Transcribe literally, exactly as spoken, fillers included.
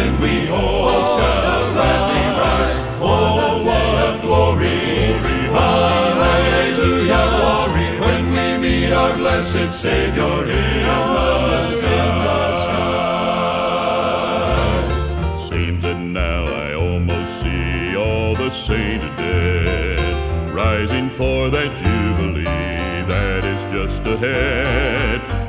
when we all shall gladly rise. Oh, what glory, hallelujah, glory, when we meet our blessed Savior in the skies. Seems that now I almost see all the sainted dead, rising for that jubilee that is just ahead.